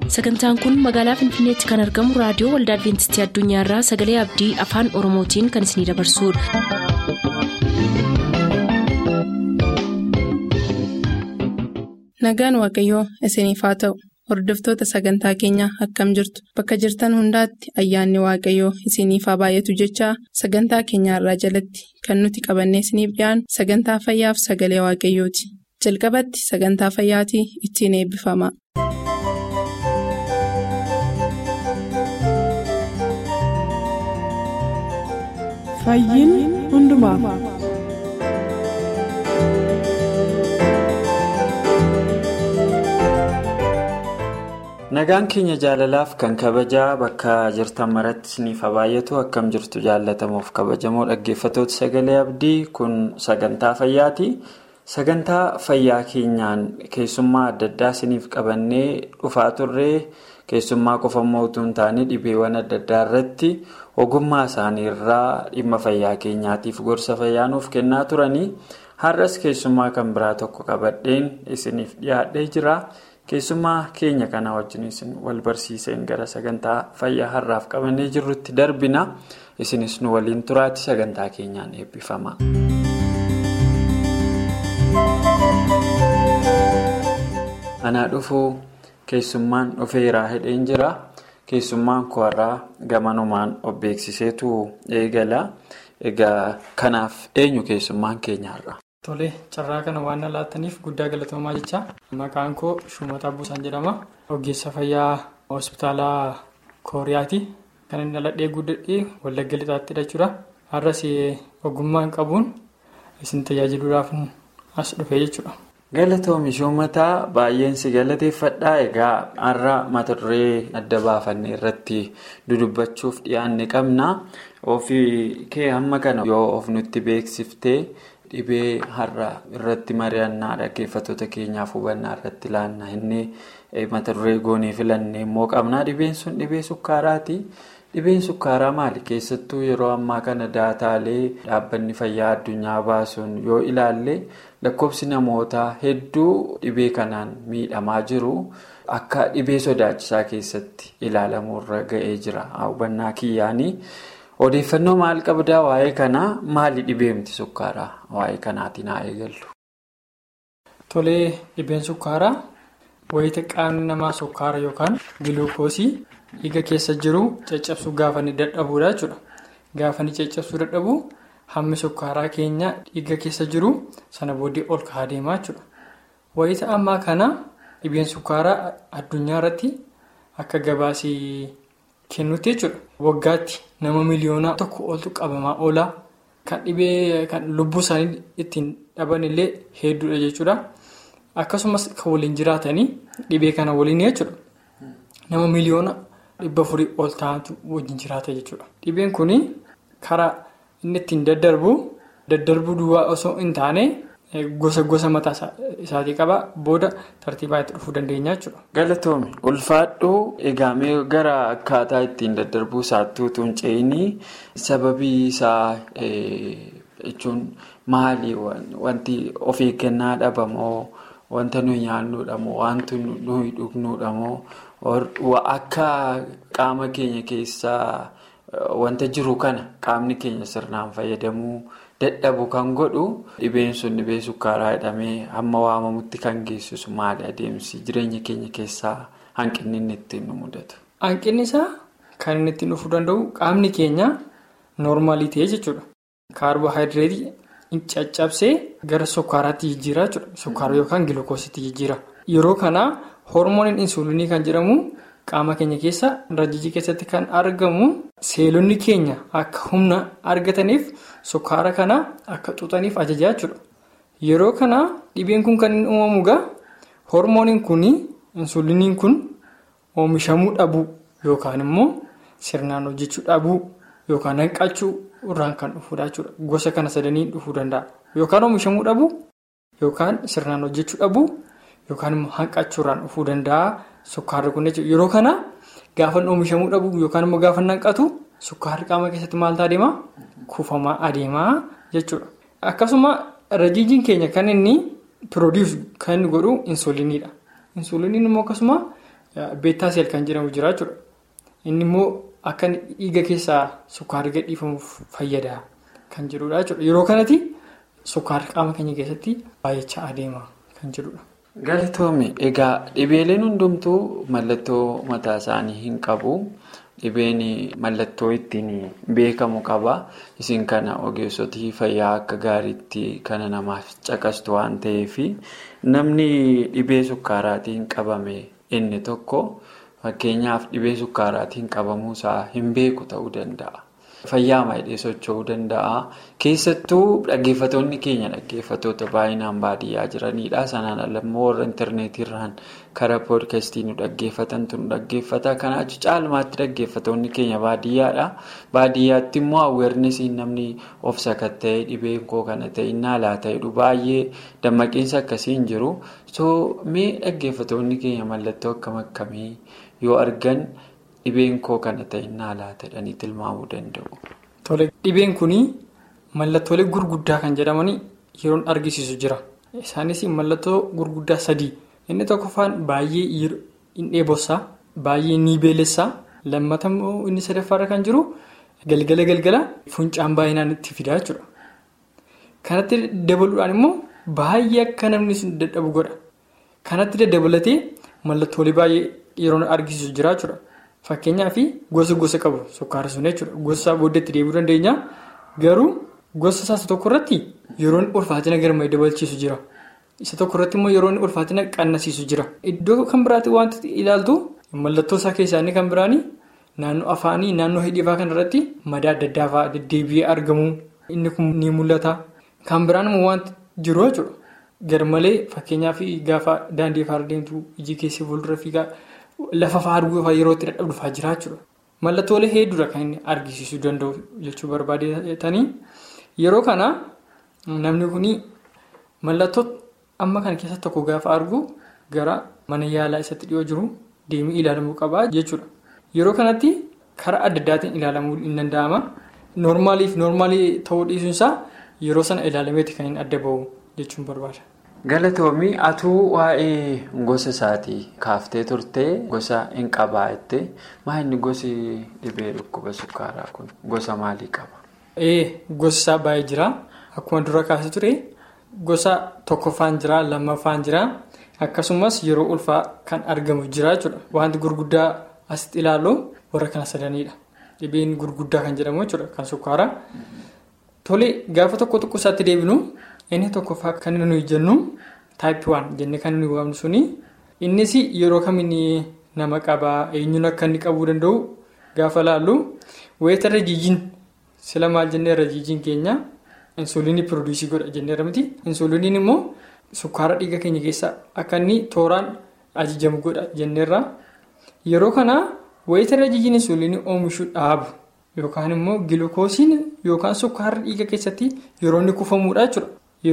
Sagantaan kun magaalaa Finfinneetti kan argamu raadiyoo Waldaa Adwiintistii Addunyaarraa Sagalee Abdii Afaan Oromootiin kan isinidabarsudha. Nagaan Waaqayyoo isiniif haa ta'u. Hordoftoota sagantaa keenyaa akkam jirtu bakka jirtan hundaatti ayyaanni Waaqayyoo isiniif haa baay'atu jechaa sagantaa keenyaarraa jalatti kan nuti qabannee isiniif dhiyaanu sagantaa fayyaaf sagalee Waaqayyooti. Jalqabatti sagantaa fayyaatii ittiin eebbifama. Fayyiin hundumaaf. Nagaan keenya jaalalaaf kan kabajaa bakka jirtan maratti isiniif haa baay'atu akkam jirtu jaallatamuuf kabajamoo dhaggeeffattoota sagalee abdii kun sagantaa fayyaati. Sagantaa fayyaa keenyaan keessummaa adda addaa isiniif qabannee dhufaa turree keessummaa qofa utuu hin taane dhibeewwan adda addaa irratti ogummaa isaanii irraa dhimma fayyaa keenyaatiif gorsa fayyaa nuuf kennaa turanii har'as keessummaa kan biraa tokko qabadheen isiniif dhiyaadhee jira. Keessummaa keenya kana wajjin isin wal barsiiseen gara sagantaa fayyaa har'aaf qabannee jirrutti darbina. Isinis nu waliin turaatti sagantaa keenyaan eebbifama. Anaa dhufuu keessummaan dhufeeraa hidheen jira. Keessummaan koorraa gamanumaan of beeksiseetu eegala. Egaa kanaaf eenyu keessummaan keenyaarra? Tole carraa kana waan laattaniif guddaa galatoomaa jecha. Maqaan koo Shumataa Buusaan jedhama. Ogeessa fayyaa hospitaala Kooriyaati. Kan inni dhaladhee guddadhee Wallagga Lixaatti jechuudha. Har'as ogummaan qabuun isin tajaajiluudhaaf as dhufee jechuudha. Galatoomi Shumataa baay'een si galateeffadhaa. Egaa har'a mata duree adda baafannee irratti dudubbachuuf dhiyaanne qabna. Ofii kee hamma kana yoo of nutti beeksiftee dhibee har'a irratti mari'annaa dhaggeeffattoota keenyaaf hubannaa irratti laannaa inni mata duree goonee filannee immoo qabnaa. Dhibeen sun dhibee sukkaaraati. Dhibeen sukkaaraa maali? Keessattuu yeroo ammaa kana daataalee dhaabbanni fayyaa addunyaa baasuun yoo ilaalle lakkoofsi namootaa hedduu dhibee kanaan miidhamaa jiru akka dhibee sodaachisaa keessatti ilaalamurra ga'ee jira. Hubannaa kiyyaanii. Odeeffannoo maal qabdaa waa'ee kanaa? Maali dhibeemti sukkaaraa? Waa'ee kanaatiin haa eegallu. Tolee, dhibeen sukkaaraa wayita qaamni namaa sukkaara yookaan giluukoosii dhiiga keessa jiru caccabsuu gaafa ni dadhabuudha jechuudha. Gaafa ni caccabsuu dadhabu hammi sukkaaraa keenya dhiiga keessa jiru sana booddee ol ka'aa deemaa jechuudha. Wayita ammaa kana dhibeen sukkaaraa addunyaa irratti akka gabaasii kennutti jechuudha. Waggaatti nama miliyoona tokko oltu qabamaa oola. Kan dhibee kan lubbuu isaanii ittiin dhaban illee hedduudha jechuudha. Akkasumas kan waliin jiraatanii dhibee kana waliin jechuudha. Nama miliyoona 400 ol ta'antu wajjin jiraata jechuudha. Dhibeen kun karaa inni ittiin daddarbuu duwwaa osoo hin taane gosa mataa isaatii qaba. Booda tartiibaa itti dhufuu dandeenya jechuudha. Galatoomi ulfaadhuu eegamee gara akkaataa ittiin daddarbuu isaatti utuu hin ce'inii sababii isaa jechuun maali? Wanti of eeggannaa dhabamoo wanta nuyi nyaannuudha moo wanti nuyi dhugnuudha moo akka qaama keenya keessaa wanta jiru kana qaamni keenya sirnaan fayyadamuu dadhabu kan godhu dhibeen sun dhibee sukkaaraa jedhamee hamma waamamutti kan geessisu maali adeemsi jireenya keenya keessaa hanqinni inni ittiin nu mudatu? Hanqinni isaa kan inni ittiin dhufuu danda'u qaamni keenya noormaalii ta'e jechuudha. Kaarboohayidireetii caccabsee gara sukkaaraatti jijjiira jechuudha. Sukkaara yookaan giluukoositti jijjiira. Yeroo kana hormooniin insuulinii kan jedhamu qaama keenya keessa rajijii keessatti kan argamu seelonni keenya akka humna argataniif sukkaara kana akka xuuxaniif ajajaa jechuudha. Yeroo kana dhibeen kun kan inni uumamu egaa hormooniin kun insuuliniin kun oomishamuu dhabuu yookaan immoo sirnaan hojjechuu dhabuu yookaan hanqachuu irraan kan dhufuudha jechuudha. Gosa kana sadanii dhufuu danda'a. Yookaan oomishamuu dhabuu yookaan sirnaan hojjechuu dhabuu yookaan immoo hanqachuu irraan dhufuu danda'a. Sukkaarri kun jechuudha. Yeroo kana gaafa oomishamuu dhabuu yookaan immoo gaafa hanqatu sukkaarri qaama keessatti maal ta'a adeemaa? Kuufamaa adeemaa jechuudha. Akkasuma rajijiin keenya kan inni piroodiisu kan inni godhu insuuliniidha. Insuuliniin immoo akkasuma beettaa seel kan jedhamu jira jechuudha. Inni immoo akka dhiiga keessaa sukkaarri gadhiifamuuf fayyada kan jedhudha jechuudha. Yeroo kanatti sukkaarri qaama keenya keessatti baay'achaa adeema kan jedhudha. Galatoomii egaa dhibeeleen hundumtuu mallattoo mataa isaanii hin qabu. Dhibeen mallattoo ittiin beekamu qaba. Isin kana ogeessotii fayyaa akka gaariitti kana namaaf caqastu waan ta'eef namni dhibee sukkaaraatiin qabame inni tokko fakkeenyaaf dhibee sukkaaraatiin qabamuusaa hin beeku ta'uu danda'a. Fayyaa maayidhee socho'uu danda'a. Keessattuu dhaggeeffatoonni keenya dhaggeeffatoota baay'inaan baadiyyaa jiranidha. Sanaan alammoo warra intarneetiirraan karaa poodkaastii nu dhaggeeffatantu nu dhaggeeffata. Kanaaf caalmaatti dhaggeeffatoonni keenya baadiyyaadha. Baadiyyaatti immoo aweernesiin namni of sakatta'ee dhibeen koo kana ta'e innaalaa ta'edhu baay'ee dammaqiinsa akkasii hin jiru. Mee dhaggeeffatoonni keenya mallattoo akkam akkamii yoo argan dhibeen koo kana ta'e innaalaa ta'edhanii tilmaamuu danda'u. Tole dhibeen kunii mallattoolee gurguddaa kan jedhamanii yeroon argisiisu jira. Isaanis mallattoo gurguddaa 3. Inni tokkoffaan baay'ee hin dheebossaa, baay'ee ni beelessaa, lammata immoo inni sadaffaarra kan jiru galgala fuuncaan baay'inaan itti fidaa jechuudha. Kanatti dabaluudhaan immoo baay'ee akka namni sun dadhabu godha. Kanatti daddabalatee mallattoolee baay'ee yeroon argisiisu jira jechuudha. Fakkeenyaaf gosa qabu sukkaara sun jechuudha. Gosa isaa booddeetti deebi'uu dandeenya. Garuu gosa isaa tokko irratti yeroon ulfaatina garmalee dabalchiisu jira. Isa tokko irratti immoo yeroon ulfaatina qannasiisu jira. Iddoo kan biraatti wanti ilaaltu mallattoo isaa keessaa inni kan biraanii naannoo afaanii naannoo hidhiifaa kan irratti madaa adda addaa fa'aa deddeebi'ee argamu. Inni kun ni mul'ata. Kan biraan immoo wanti jiru jechuudha. Garmalee fakkeenyaaf gaafa daandii fa'aa deemtu iji keessi fuuldura fiigaa. Lafa fa'aa arguu fa'aa yeroo itti dhadhabdufaa jira jechuudha. Mallattoolee hedduudha kan inni argisiisuu danda'u jechuu barbaadetanii. Yeroo kana namni kun mallattoo amma kana keessa tokko gaafa argu gara mana yaalaa isatti dhiyoo jiru deemee ilaalamuu qaba jechuudha. Yeroo kanatti karaa adda addaatiin ilaalamuu hin danda'ama. Noormaalii ta'uu dhiisuunsaa yeroo sana ilaalameeti kan inni adda bahu jechuun barbaada. Galatoomii atuu waa'ee gosa isaatii kaaftee turtee gosa hin qabaa jettee maa inni gosi dhibee dhukkuba sukkaaraa kun gosa maalii qaba? Gosa isaa baay'ee jira. Akkuma dura kaasee ture gosa tokkoffaan jira, lammaffaan jira. Akkasumas yeroo ulfaa kan argamu jira jechuudha. Wanti gurguddaa asitti ilaallu warra kana sadanidha. Dhibeen gurguddaa kan jedhamu jechuudha kan sukkaaraa. Tole gaafa tokko isaatti deebinu. Inni tokkoffaa kan nuyi jennu taayippii 1 jennee kan nuyi waamnu suni innis yeroo kamiin nama qabaa eenyuun akka inni qabuu danda'u gaafa laallu weeta rajijiin sila maal jennee rajijiin keenya insuliinii pirooduusii godha jenneera miti. Insuliiniin immoo sukkaara dhiiga keenya keessa akka inni tooraan ajajamu godha jenneerra. Yeroo kana weeta rajijiin insuliinii oomishuu dhaabu yookaan immoo gilukoosiin yookaan sukkaara dhiiga keessatti yeroo inni kufamuudha jechuudha.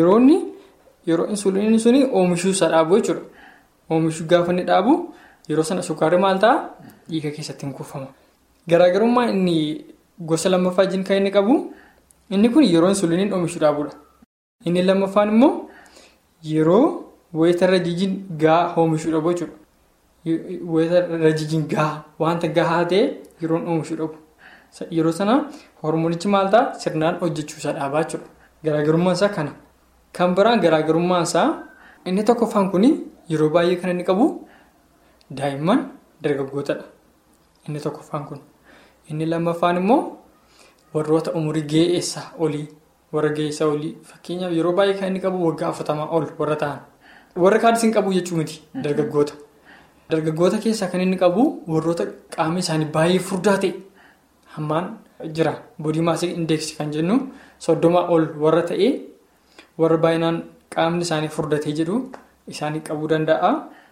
Yeroo insuliiniin suni oomishuu isaa dhaabu jechuudha. Oomishuu gaafa inni dhaabu yeroo sana sukkaarri maal ta'a dhiiga keessatti hin kufama. Garaagarummaa inni gosa lammaffaa kan inni qabu inni kun yeroo insuliiniin oomishuu dhaabudha. Inni lammaffaan immoo yeroo weeta rajijiin gahaa oomishuu dhabu jechuudha. Weeta rajijiin gahaa wanta gahaa ta'e yeroon oomishuu dhabu. Yeroo sana hormoonichi maal ta'a sirnaan hojjechuu isaa dhaabaa jechuudha. Garaagarummaan isaa kana. Kan biraan garaagarummaan isaa inni tokkoffaan kun yeroo baay'ee kan inni qabu daa'imman dargaggootadha. Inni tokkoffaan kun. Inni lammaffaan immoo warroota umurii ga'eessaa olii warra ga'eessaa olii fakkeenyaaf yeroo baay'ee kan inni qabu waggaa 40 ol warra ta'an. Warra kaanis hin qabu jechuu miti dargaggoota. Dargaggoota keessaa kan inni qabu warroota qaama isaanii baay'ee furdaa ta'e hammaan jira. Boodii maasii indeeksii kan jennu 30 ol warra ta'e. Warra baay'inaan qaamni isaanii furdatee jedhu isaanii qabuu danda'a.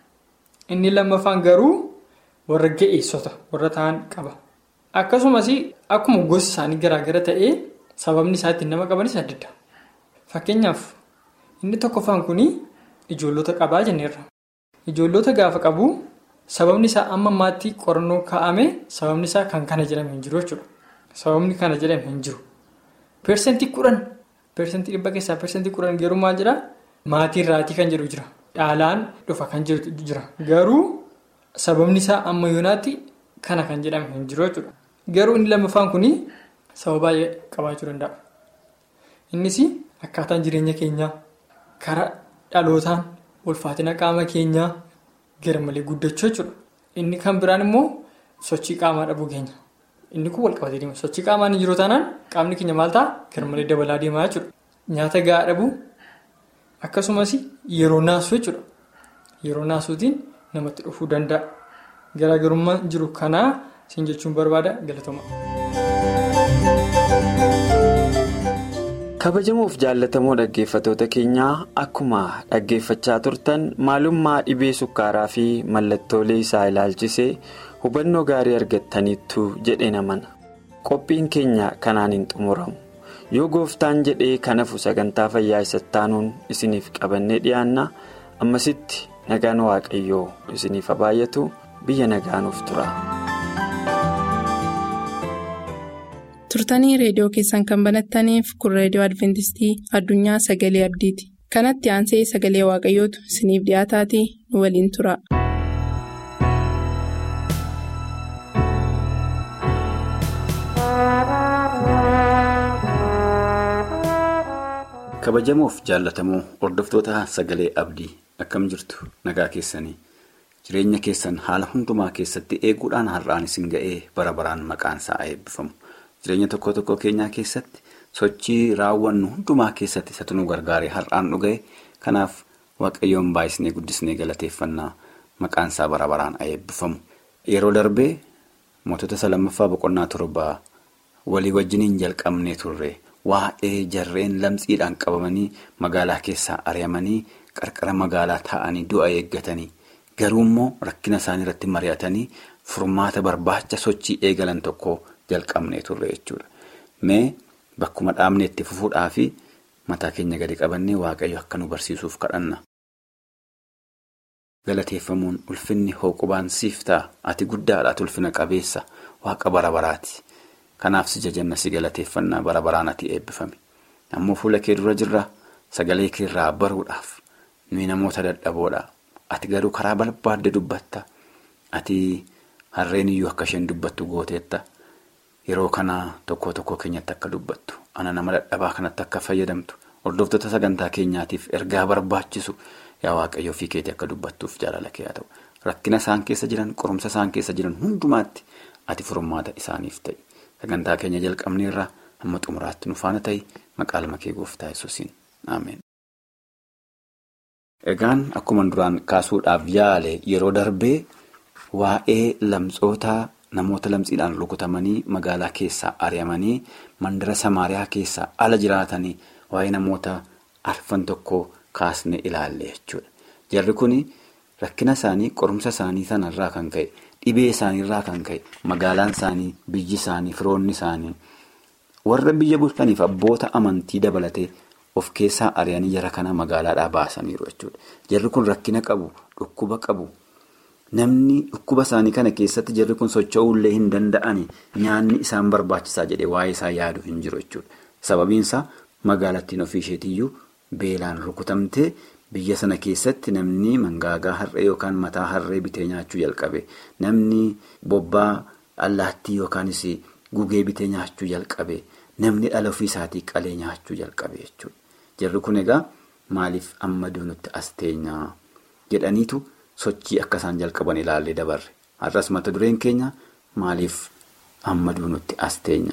Inni lammaffaan garuu warra ga'eessota warra ta'an qaba. Akkasumas akkuma gosi isaanii garaagara ta'ee sababni isaa ittiin nama qabanis adda adda. Fakkeenyaaf inni tokkoffaan kun ijoollota qabaa jenneerra. Ijoollota gaafa qabu sababni isaa amma ammaatti qorannoo kaa'ame sababni isaa kan kana jedhame hin jiru jechuudha. Sababni kana jedhame hin jiru. Persentii 10 persentii 100 keessaa persentii 10 garuu maal jedhaa maatii irraatii kan jedhu jira. Dhaalaan dhufa kan jiru jira. Garuu sababni isaa amma yoonaatti kana kan jedhame hin jiru jechuudha. Garuu inni lammaffaan kun sababa baay'ee qabaachuu danda'a. Innis akkaataan jireenya keenyaa karaa dhalootaan ulfaatina qaama keenyaa gara malee guddachuu jechuudha. Inni kan biraan immoo sochii qaamaa dhabuu keenya. Inni kun wal qabatee deema. Sochii qaamaan hin jiru taanaan qaamni keenya maal ta'a? Gara malee dabalaa deemaa jechuudha. Nyaata gahaa dhabuu akkasumas yeroo naasuu jechuudha. Yeroo naasuutiin namatti dhufuu danda'a. Garaagarummaan jiru kanaa siin jechuun barbaada. Galatooma. Kabajamuuf jaallatamoo dhaggeeffatoota keenyaa akkuma dhaggeeffachaa turtan maalummaa dhibee sukkaaraa fi mallattoolee isaa ilaalchisee hubannoo gaarii argattaniittu jedhee namana. Qophiin keenya kanaan hin xumuramu. Yoo gooftaan jedhee kanafu sagantaa fayyaa isatti aanuun isiniif qabannee dhiyaanna. Ammasitti nagaan waaqayyoo isiniif haa baay'atu. Biyya nagaanuuf tura. Turtanii reediyoo keessan kan banattaniif kun reediyoo Adventistii Addunyaa Sagalee Abdiiti. Kanatti aansee sagalee waaqayyootu isiniif dhiyaataatii nu waliin tura. Kabajamuuf jaallatamoo hordoftoota sagalee abdii akkam jirtu nagaa keessanii jireenya keessan haala hundumaa keessatti eeguudhaan har'aan isin ga'ee bara baraan maqaan isaa eebbifamu. Jireenya tokko tokko keenyaa keessatti sochii raawwannu hundumaa keessatti isatu nu gargaaree har'aan dhuga'e. Kanaaf waaqayyoon baay'isnee guddisnee galateeffannaa maqaan isaa bara baraan eebbifamu. Yeroo darbee mootota isa lammaffaa boqonnaa 7 walii wajjiniin jalqabnee turre. Waa'ee jarreen lamxiidhaan qabamanii magaalaa keessaa ari'amanii qarqara magaalaa taa'anii du'a eeggatanii garuu immoo rakkina isaanii irratti mari'atanii furmaata barbaacha sochii eegalan tokko jalqabnee turre jechuudha. Mee bakkuma dhaabnee itti fufuudhaa fi mataa keenya gadi qabannee waaqayyo akka nu barsiisuuf kadhanna. Galateeffamuun ulfinni hooqubaan siif ta'a. Ati guddaadha, ati ulfina qabeessa, waaqa bara baraati. Kanaaf si jajanna si galateeffannaa bara baraan ati eebbifame. Ammoo fuula kee dura jirra sagalee kee irraa baruudhaaf nuyi namoota dadhaboodha. Ati garuu karaa barbaadde dubbatta. Ati harreen iyyuu akka isheen dubbattu gooteetta. Yeroo kana tokko tokko keenyatti akka dubbattu. Ana nama dadhabaa kanatti akka fayyadamtu. Hordoftoota sagantaa keenyaatiif ergaa barbaachisu yaa waaqayyo ofii keetii akka dubbattuuf jaalala kee haa ta'u. Rakkina isaan keessa jiran, qorumsa isaan keessa jiran hundumaatti ati furmaata isaaniif ta'i. Sagantaa keenya jalqabneerraa amma xumuraatti nu faana ta'i maqaa kee gooftaa Yesuusiin. Ameen. Egaan akkuma duraan kaasuudhaaf yaale yeroo darbee waa'ee lamxootaa namoota lamxiidhaan rukutamanii magaalaa keessaa ari'amanii mandara Samaariyaa keessaa ala jiraatanii waa'ee namoota arfan tokko kaasne ilaalle jechuudha. Jarri kun rakkina isaanii qorumsa isaanii sanarraa kan ka'e. Dhibee isaaniirraa kan ka'e magaalaan isaanii, biyyi isaanii, firoonni isaanii warra biyya bulchaniif abboota amantii dabalatee of keessaa ari'anii jara kana magaalaadhaa baasaniiru jechuudha. Jarri kun rakkina qabu, dhukkuba qabu. Namni dhukkuba isaanii kana keessatti jarri kun socho'uullee hin danda'ani nyaanni isaan barbaachisaa jedhee waa'ee isaa yaadu hin jiru jechuudha. Sababiin isaa magaalattiin ofii isheetiyyuu beelaan rukutamtee. Biyya sana keessatti namni mangaagaa harree yookaan mataa harree bitee nyaachuu jalqabe. Namni bobbaa allaattii yookaanis gugee bitee nyaachuu jalqabe. Namni dhala ofii isaatii qalee nyaachuu jalqabe jechuudha. Jarri kun egaa maaliif amma duunutti as teenyaa jedhaniitu sochii akka isaan jalqaban ilaallee dabarre. Har'as mata dureen keenya maaliif amma duunutti as teenya?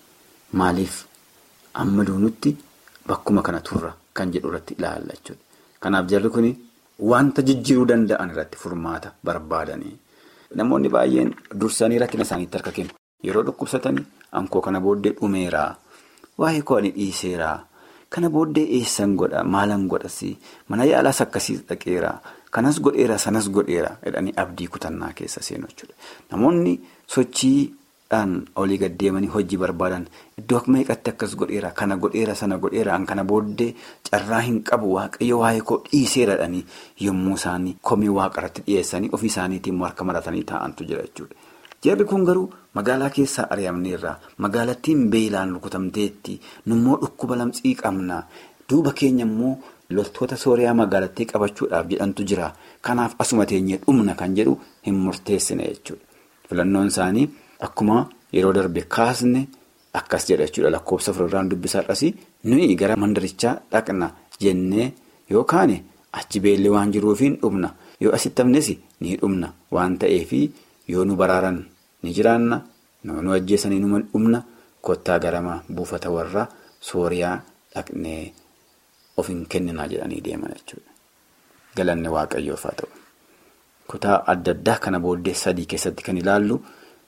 Maaliif amma duunutti bakkuma kana turra kan jedhu irratti ilaalla jechuudha. Kanaaf jarri kun wanta jijjiiruu danda'an irratti furmaata barbaadanii. Namoonni baay'een dursanii rakkina isaaniitti harka kennu. Yeroo dhukkubsatanii ankoo kana booddee dhumeeraa, waa'ee koo ani dhiiseeraa, kana booddee eessan godha, maalan godhasi, mana yaalaas akkasii dhaqeeraa, kanas godheera, sanas godheera jedhanii abdii kutannaa keessa seenu jechuudha. Namoonni sochiidhaan olii gaddeemanii hojii barbaadan iddoo meeqatti akkas godheera, kana godheera, sana godheera, an kana booddee carraa hin qabu waaqayyo waa'ee koo dhiiseeradhanii yommuu isaanii komii waaqarratti dhiyeessanii ofii isaaniitiin harka maratanii taa'antu jira jechuudha. Jarri kun garuu magaalaa keessaa ari'amneerraa, magaalattiin beelaan rukutamteetti, nummoo dhukkuba lamxii qabna, duuba keenya immoo loltoota Sooriyaa magaalattii qabachuudhaaf jedhantu jira. Kanaaf asuma teenyee dhumna kan jedhu hin murteessine jechuudha. Filannoon isaanii akkuma yeroo darbe kaasne akkas jedha jechuudha. Lakkoofsa fuulduraan dubbisaadhas nuyi gara mandarichaa dhaqna jennee yookaan achi beelli waan jiruuf hin dhumna. Yoo asitti hafnes ni dhumna waan ta'eef yoo nu baraaran ni jiraanna. Nu ajjeesanii nu dhumna. Kottaa garama buufata warra Sooriyaa dhaqnee of hin kenninaa jedhanii deeman jechuudha. Galanni Waaqayyoof haa ta'u. Kutaa adda addaa kana booddee 3 keessatti kan ilaallu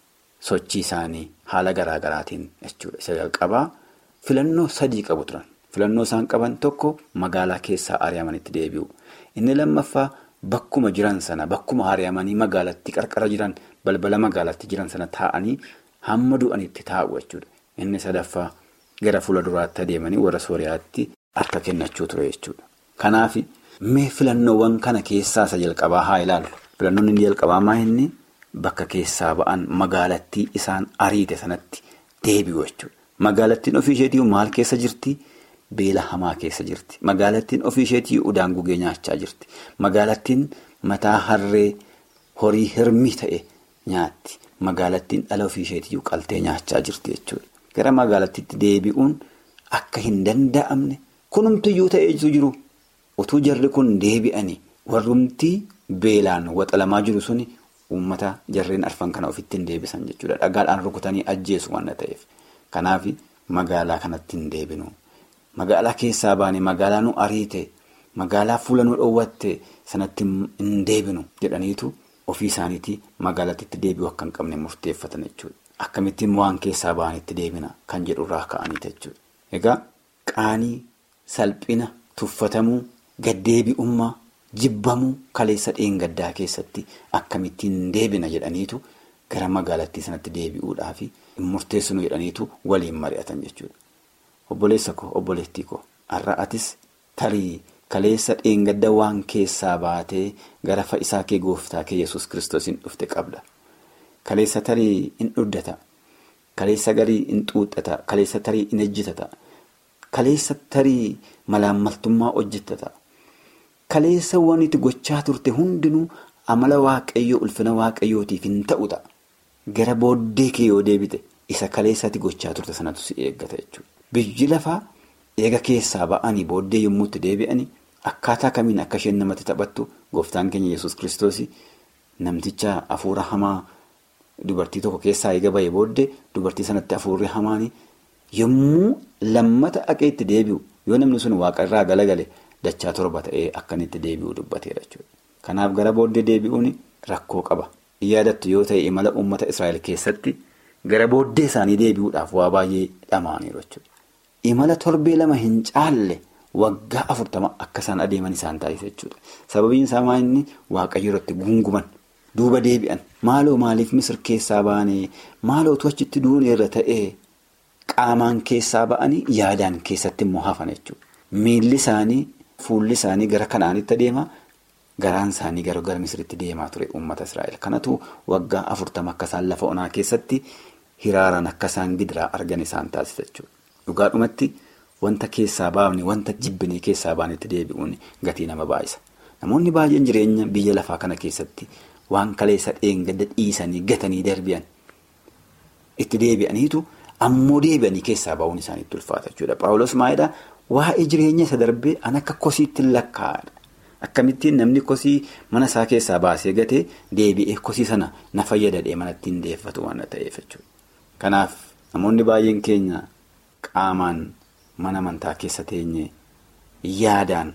sochii isaanii haala garaa garaatiin jechuudha. Isa jalqabaa filannoo 3 qabu turan. Filannoo isaan qaban tokko magaalaa keessaa ari'amanitti deebi'u. Inni lammaffaa bakkuma jiran sana bakkuma ari'amanii magaalatti qarqara jiran balbala magaalatti jiran sana taa'anii hamma du'anitti taa'u jechuudha. Inni sadaffaa gara fuula duraatti adeemanii warra Sooriyaatti harka kennachuu ture jechuudha. Kanaaf mee filannoowwan kana keessaa isa jalqabaa haa ilaallu. Filannoon inni jalqabaa maa inni bakka keessaa ba'an magaalattii isaan ariite sanatti deebi'u jechuudha. Magaalattiin ofii isheetii maal keessa jirti? Beela hamaa keessa jirti. Magaalattiin ofii isheetii udaan gugee nyaachaa jirti. Magaalattiin mataa harree horii hirmii ta'e nyaatti. Magaalattiin dhala ofii isheetii qaltee nyaachaa jirti jechuudha. Gara magaalattiitti deebi'uun akka hin danda'amne kunumtiyyuu ta'ee jiru. Utuu jarri kun deebi'anii warrumtii beelaan waxalamaa jiru suni uummata jarreen arfan kana ofitti hin deebisan jechuudha. Dhagaadhaan rukutanii ajjeesu waan ta'eef. Kanaaf magaalaa kanatti hin deebinu. Magaalaa keessaa baane magaalaa nu ariite magaalaa fuula nu dhoowwatte sanatti hin deebinu jedhaniitu ofii isaaniitii magaalattiitti deebi'u akka hin qabne murteeffatan jechuudha. Akkamittiin waan keessaa baanitti deebina kan jedhurraa ka'anii jechuudha. Egaa qaanii, salphina, tuffatamuu, gaddeebi'ummaa, jibbamuu kaleessa dheengaddaa keessatti akkamittiin deebina jedhaniitu gara magaalattii sanatti deebi'uudhaaf hin murteessinu jedhaniitu waliin mari'atan jechuudha. Obboleessa koo obboleettii koo har'a atis tarii kaleessa dheengadda waan keessaa baatee gara fa'isaa kee gooftaa kee Yesuus Kiristoosiin dhufte qabda. Kaleessa tarii in dhuddata. Kaleessa garii in xuuxxata. Kaleessa tarii in ejjitata. Kaleessa tarii malaammaltummaa hojjettata. Kaleessa waan itti gochaa turte hundinuu amala Waaqayyoo ulfina Waaqayyootiif hin ta'u ta'a. Gara booddee kee yoo deebite isa kaleessatti gochaa turte sanatu si eeggata jechuudha. Biyyi lafaa eega keessaa ba'anii booddee yommuu itti deebi'anii akkaataa kamiin akka isheen namatti taphattu gooftaan keenya Yesuus Kiristoos namticha hafuura hamaa dubartii tokko keessaa eega ba'ee booddee dubartii sanatti hafuurri hamaanii yommuu lammata dhaqee itti deebi'u yoo namni sun waaqa irraa galagale dachaa 7 ta'ee akkanitti deebi'u dubbateera jechuudha. Kanaaf gara booddee deebi'uun rakkoo qaba. Yaadattu yoo ta'e imala uummata Israa'el keessatti gara booddee isaanii deebi'uudhaaf waa baay'ee dhamaaniiru jechuudha. Imala torbee 2 hin caalle waggaa 40 akka isaan adeeman isaan taasisa jechuudha. Sababiin isaa maali? Waaqayyo irratti guunguman duuba deebi'an maaloo maaliif Misir keessaa baanee maaloo achitti duunee irra ta'ee qaamaan keessaa ba'anii yaadaan keessatti immoo hafan jechuudha. Miilli isaanii fuulli isaanii gara Kanaanitti adeema garaan isaanii gara Misiritti deemaa ture uummata Israa'el. Kanatu waggaa 40 akka isaan lafa onaa keessatti hiraaran akka isaan gidiraa argan isaan taasisa jechuudha. Dhugaadhumatti wanta keessaa baafne wanta jibbinee keessaa baanetti deebi'uun gatii nama baay'isa. Namoonni baay'een jireenya biyya lafaa kana keessatti waan kaleessa dheengadda dhiisanii gatanii darbi'an itti deebi'aniitu ammoo deebi'anii keessaa bahuun isaaniitti ulfaata jechuudha. Phaawulos maalidhaa waa'ee jireenya isa darbee an akka kosiitti lakkaa'adha. Akkamittiin namni kosii mana isaa keessaa baasee gatee deebi'ee kosii sana na fayyadadhee manatti hin deeffatu waan ta'eef jechuudha. Kanaaf namoonni baay'een keenya qaamaan mana amantaa keessa teenye yaadaan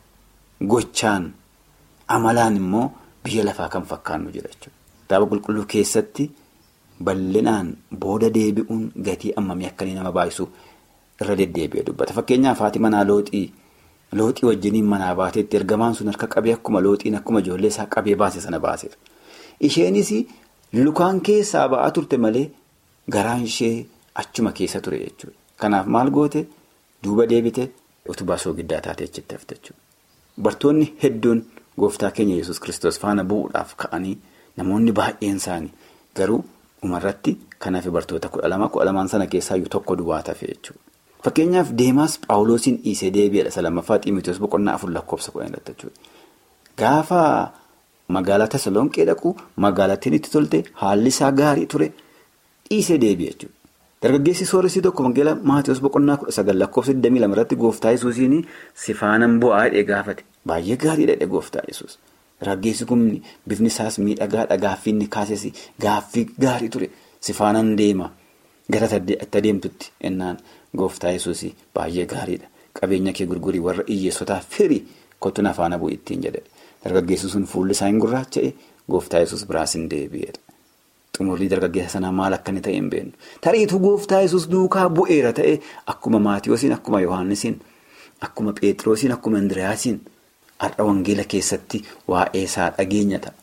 gochaan amalaan immoo biyya lafaa kan fakkaannu jira jechuudha. Kitaaba qulqulluu keessatti bal'inaan booda deebi'uun gatii ammamii akkanii nama baay'isu irra deddeebi'ee dubbata. Fakkeenyaaf haati manaa looxii wajjiniin manaa baateetti ergamaan sun harka qabee akkuma looxiin akkuma ijoollee isaa qabee baase sana baaseera. Isheenis lukaan keessaa ba'aa turte malee garaan ishee achuma keessa ture jechuudha. Kanaaf maal goote duuba deebite utubaa soogiddaa taatee achitti hafte jechuudha. Bartoonni hedduun gooftaa keenya Yesuus Kiristoos faana bu'uudhaaf ka'anii namoonni baay'een isaanii garuu umarratti kanaaf bartoota 12 sana keessaa tokko duwwaa tafe jechuudha. Fakkeenyaaf Deemaas Phaawulosiin dhiisee deebi'edha. Lammaffaa Xiimotewos 4:4 jechuudha. Gaafa magaalaa Tasalonqee dhaqu magaalattiin itti tolte haalli isaa gaarii ture dhiisee deebi'e jechuudha. Dargaggeessi sooressi tokko Wangeela Maatiyus boqonnaa 19:22 irratti gooftaa Yesuusiin si faanan bu'aa jedhee gaafate. Baay'ee gaariidha jedhe gooftaa Yesuus. Dargaggeessi kun bifni isaas miidhagaadha. Gaaffii inni kaases gaaffii gaarii ture. Si faanan deema gara itti adeemtutti ennaan gooftaa Yesuus baay'ee gaariidha. Qabeenya kee gurgurii warra hiyyeessotaaf firii kottu na faana bu'i ittiin jedhe. Dargaggeessi sun fuulli isaa hin gurraacha'e gooftaa Yesuus biraas hin deebi'edha. Xumurri dargaggeessa sanaa maal akka inni ta'e hin beeknu. Tariitu gooftaa Yesuus duukaa bu'eera ta'e akkuma Maatiyoosiin, akkuma Yohaannisiin, akkuma Phexroosiin, akkuma Indiriyaasiin har'a wangeela keessatti waa'ee isaa dhageenya ta'a.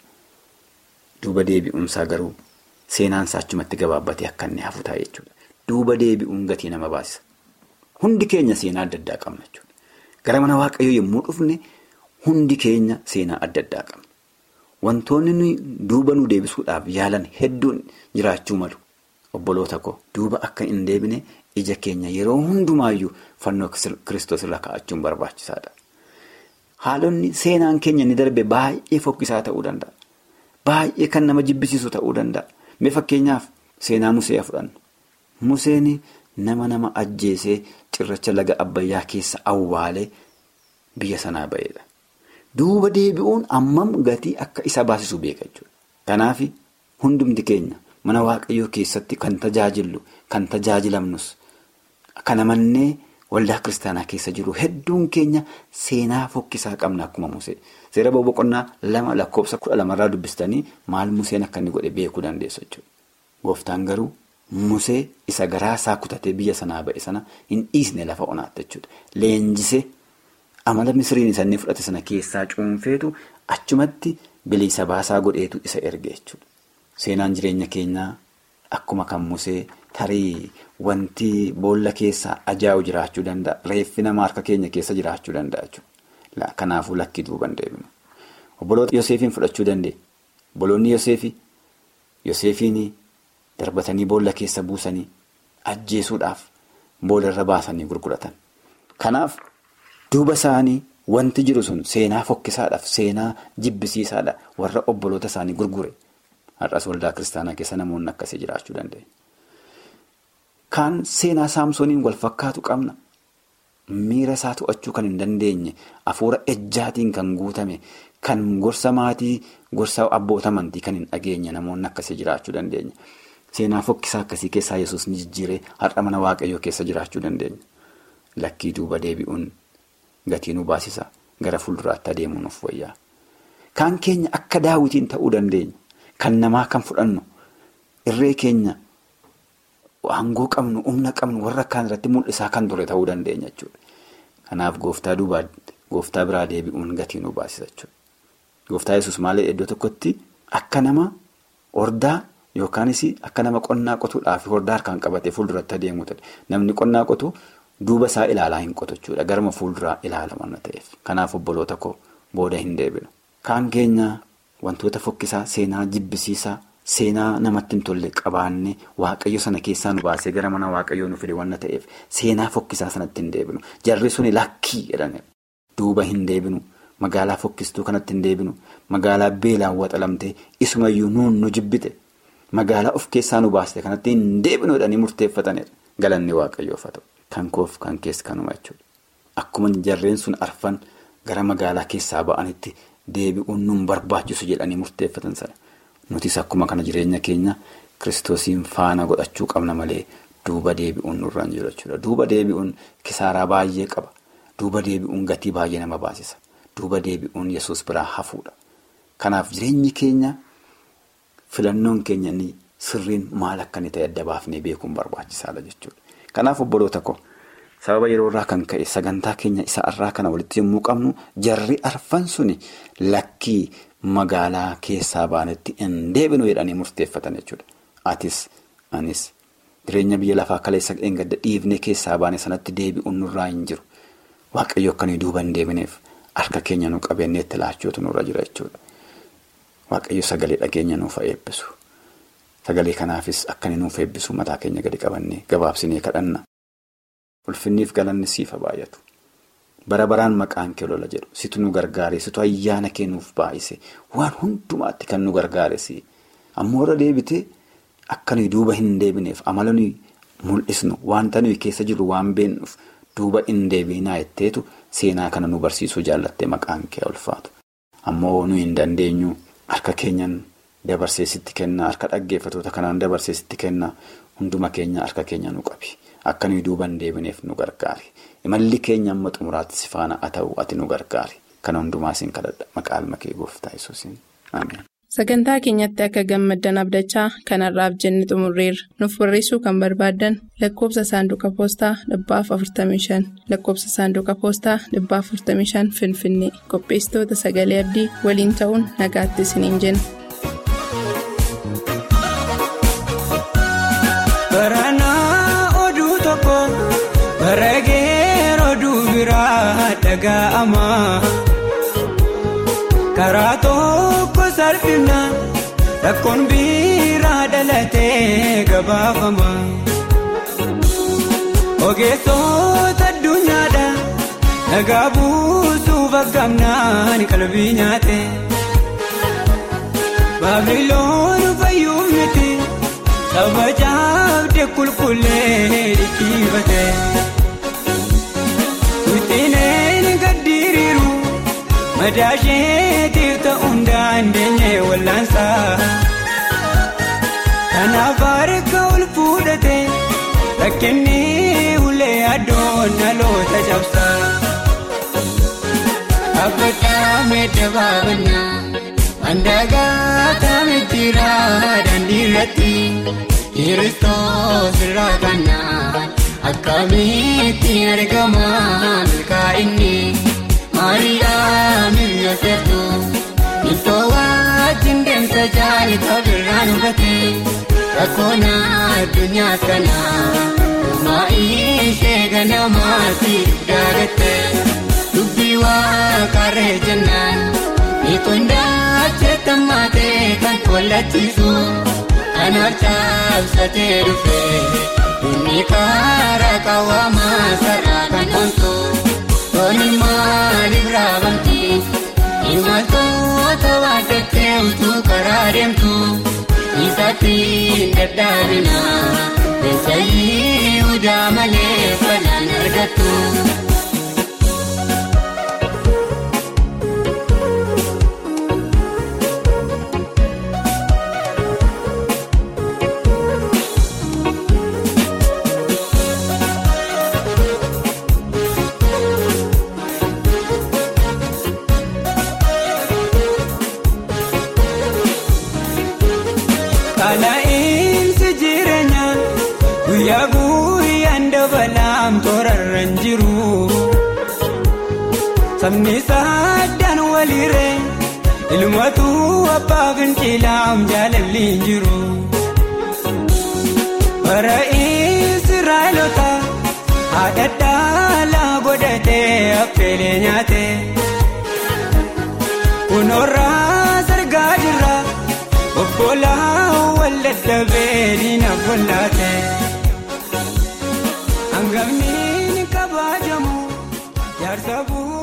Duuba deebi'umsaa garuu seenaan isaa achumatti gabaabbatee akka inni hafu ta'a jechuudha. Duuba deebi'uun gatii nama baasisa. Hundi keenya seenaa adda addaa qabna jechuudha. Gara mana Waaqayyoo yommuu dhufne hundi keenya seenaa adda addaa qabna. Wantoonni duuba nu deebisuudhaaf yaalan hedduun jiraachuu malu. Obboloota koo duuba akka hin deebine ija keenya yeroo hundumaayyuu fannoo Kiristoos irra kaa'achuun barbaachisaadha. Haalonni seenaan keenya ni darbe baay'ee fokkisaa ta'uu danda'a. Baay'ee kan nama jibbisiisu ta'uu danda'a. Mee fakkeenyaaf seenaa Musee fudhannu. Museen nama ajjeesee cirracha laga Abbayyaa keessa awwaalee biyya sanaa ba'eedha. Duuba deebi'uun ammam gatii akka isa baasisu beeka jechuudha. Kanaaf hundumti keenya mana Waaqayyoo keessatti kan tajaajillu, kan tajaajilamnus, kan amannee waldaa kiristaanaa keessa jiru hedduun keenya seenaa fokkisaa qabna akkuma Musee. Seera boqonnaa 2:12 irraa dubbistanii maal Museen akka inni godhe beekuu dandeessu jechuudha. Gooftaan garuu Musee isa garaa isaa kutatee biyya sanaa ba'e sana hin dhiisne lafa onaatti jechuudha. Leenjisee amala Misiriin isa inni fudhate sana keessaa cuunfeetu achumatti bilisa baasaa godheetu isa erge jechuudha. Seenaan jireenya keenyaa akkuma kan Musee tarii wanti boolla keessaa ajaa'u jiraachuu danda'a. Reeffi nama harka keenya keessa jiraachuu danda'a jechuudha. Kanaafuu lakkii duuban deebinu. Obboloota Yoseefiin fudhachuu dandeenya. Obboloonni Yoseefiin darbatanii boolla keessa buusanii ajjeesuudhaaf boolla irra baasanii gurguratan. Kanaaf duuba isaanii wanti jiru sun seenaa fokkisaadhaaf seenaa jibbisiisaadha warra obboloota isaanii gurgure. Har'as waldaa kiristaanaa keessa namoonni akkasii jiraachuu dandeenya. Kaan seenaa Saamsooniin wal fakkaatu qabna. Miira isaa to'achuu kan hin dandeenye, hafuura ejjaatiin kan guutame, kan gorsa maatii, gorsa abboota amantii kan hin dhageenye namoonni akkasii jiraachuu dandeenya. Seenaa fokkisaa akkasii keessaa Yesuus ni jijjiiree har'a mana Waaqayyoo keessa jiraachuu dandeenya. Lakkii duuba deebi'uun gatii nu baasisa. Gara fuulduraatti adeemuu nuuf wayyaa. Kaan keenya akka Daawitiin ta'uu dandeenya. Kan namaa kan fudhannu irree keenya aangoo qabnu, humna qabnu warra kaan irratti mul'isaa kan ture ta'uu dandeenya jechuudha. Kanaaf gooftaa biraa deebi'uun gatii nu baasisa jechuudha. Gooftaa Yesuus maal iddoo tokkotti akka nama hordaa yookaanis akka nama qonnaa qotuudhaaf hordaa harkaan qabatee fuulduratti adeemuu ta'e. Namni qonnaa qotu duuba isaa ilaalaa hin qotu jechuudha. Garuma fuulduraa ilaala waan ta'eef. Kanaaf obboloota koo booda hin deebinu. Kaan keenya wantoota fokkisaa, seenaa jibbisiisaa, seenaa namatti hin tolle qabaannee Waaqayyo sana keessaa nu baasee gara mana Waaqayyoo nu fide waan ta'eef seenaa fokkisaa sanatti hin deebinu. Jarri suni lakkii jedhani. Duuba hin deebinu. Magaalaa fokkistuu kanatti hin deebinu. Magaalaa beelaan waxalamtee isumayyuu nu jibbite. Magaalaa of keessaa nu baaste kanatti hin deebinu jedhanii murteeffatanidha. Galanni Waaqayyoof haa ta'u. Kan koof kan keessa kanuma jechuudha. Akkuma jarreen sun arfan gara magaalaa keessaa ba'anitti deebi'uun nun barbaachisu jedhanii murteeffatan sana. Nutis akkuma kana jireenya keenya Kiristoosiin faana godhachuu qabna malee duuba deebi'uun nurraan jiru jechuudha. Duuba deebi'uun kisaaraa baay'ee qaba. Duuba deebi'uun gatii baay'ee nama baasisa. Duuba deebi'uun Yesuus biraa hafuudha. Kanaaf jireenyi keenya filannoon keenya inni sirriin maal akka inni ta'e adda baafnee beekuun barbaachisaadha jechuudha. Kanaaf obboloota koo sababa yeroo irraa kan ka'e sagantaa keenya isa irraa kana walitti yommuu qabnu jarri arfan suni lakkii magaalaa keessaa baanetti hin deebinu jedhanii murteeffatan jechuudha. Atis anis jireenya biyya lafaa kaleessa gadda dhiifnee keessaa baane sanatti deebi'uun nurraa hin jiru. Waaqayyo akka nuyi duuba hin deebineef harka keenya nu qabeennee itti laachuutu nurra jira jechuudha. Waaqayyo sagalee dhageenya nuuf eebbisu. Sagalee kanaafis akka inni nuuf eebbisu mataa keenya gadi qabannee gabaabsinee kadhanna. Ulfinniif galanni siif haa baay'atu. bara baraan maqaan kee lola jedhu situ nu gargaare situ ayyaana kee nuuf baay'ise waan hundumaatti kan nu gargaaresi ammoo irra deebite akka nuyi duuba hin deebineef amala nuyi mul'isnu wanta nuyi keessa jirru waan beennuuf duuba hin deebinaa jetteetu seenaa kana nu barsiisuu jaallattee maqaan kee ulfaatu ammoo nuyi hin dandeenyu harka keenyan dabarsee sitti kenna harka dhaggeeffatoota kanaan dabarsee sitti kenna hunduma keenya harka keenya nu qabi akka nuyi duuba hin deebineef nu gargaari imalli keenya amma xumuraatti si faana haa ta'u ati nu gargaari kana hundumaa siin kadhadha maqaa ilma kee gooftaa Yesuusiin ameen. Sagantaa keenyatti akka gammaddan abdachaa kanarraaf jenne xumurreerra nuuf barreessuu kan barbaaddan lakkoofsa saanduqa poostaa 45 lakkoofsa saanduqa poostaa 45 Finfinnee qopheessitoota sagalee abdii waliin ta'uun nagaatti isiniin jenna. Baranaa oduu tokko barageera oduu biraa dhaga'ama karaa tokko salphina rakkoon biraa dhalatee gabaafama ogeessota addunyaadha nagaa buusuuf aggamnaan qalbii nyaate baabiloon fayyuuf miti sabajaabde qulqullee dhikkifate wixineen gaddiriiru madaasheetiif ta'uun dandeenye wallaansaa kanaaf harka ol fuudhate rakkinni ulee addoon dhaloota cabsaa abbataa meedda baabannaa mandaagaa taamichiraa dandiirratti kiristoos irraa kannaa akkamitti argamaa milkaa'inni maariyaam yooseftu miltoo wajjin deemsa jaalata birraan hubate rakkoona addunyaa kanaa dhummaa ishee ganamaatti daagatte dubbii waaqarree jennaan miitondaa cheetamaatee kan kollachiisu kanaaf caabsatee dhufee dhumni karaa qawwamaa sarara kan onsu tooni maaliif raabamti imaltoota waaddattee utuu karaa deemtu isaatti hin dadhaabina beensayii udaa malee falaan argattu. Kalaa'insi jireenya guyyaa guyyaan dabalaam toorarran jiru sabni saddaan walirree ilmatu abbaa fincilaam jaalalli jiru bara Israa'eelota haadha dhaalaa godhatee affeelee nyaate kunoorraa sargaa jirra. Obbolaa waldadhabee diina bollaate hangafni ni kabajamu jaarsa